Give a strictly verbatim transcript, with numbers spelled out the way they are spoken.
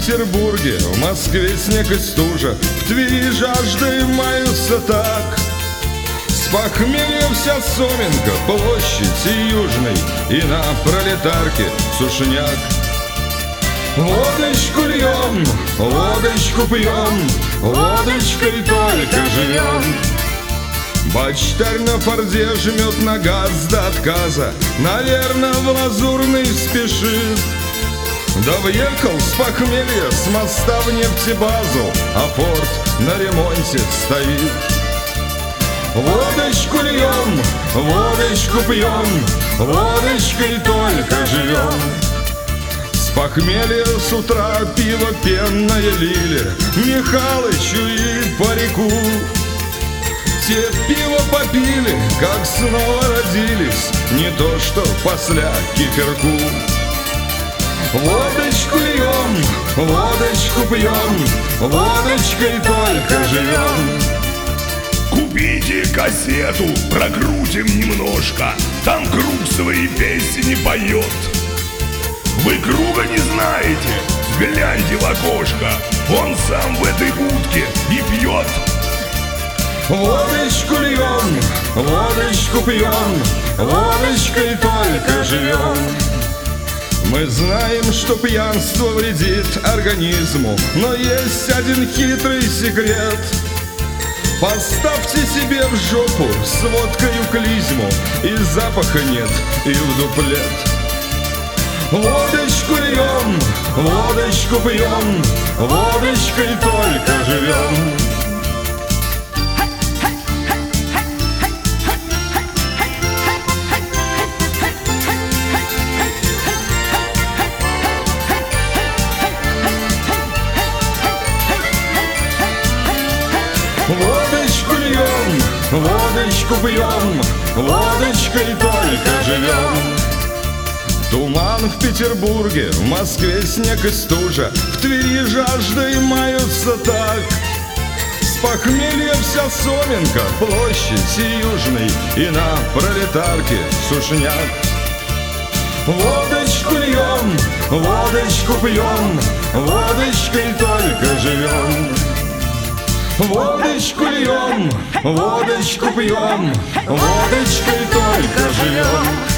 Петербурге, в Москве снег и стужа, в Твери жаждой маются так. С похмелья вся Соменка, площадь и Южный, и на Пролетарке сушняк. Водочку льем, водочку пьем, водочкой только живем. Бачтарь на форде жмет на газ до отказа, наверно, в Лазурный спешит. Да въехал с похмелья с моста в нефтебазу, а порт на ремонте стоит. Водочку льем, водочку пьем, водочкой только живем. С похмелья с утра пиво пенное лили Михалычу и парику. Те пиво попили, как снова родились, не то что после киферку. Водочку льем, водочку пьем, водочкой только живем. Купите кассету, прокрутим немножко, там Круг свои песни поет. Вы Круга не знаете? Гляньте в окошко, он сам в этой будке и пьет. Водочку льем, водочку пьем, водочкой только живем. Мы знаем, что пьянство вредит организму, но есть один хитрый секрет. Поставьте себе в жопу с водкою клизму, и запаха нет, и в дуплет. Водочку льем, водочку пьем, водочкой только живем. Водочку льем, водочку пьем, водочкой только живем. Туман в Петербурге, в Москве снег и стужа, в Твери жаждой маются так. С похмелья вся Соменка, площадь и Южный, и на Пролетарке сушняк. Водочку льем, водочку пьем, водочкой только живем. Водочку льем, водочку пьем, водочкой только живем.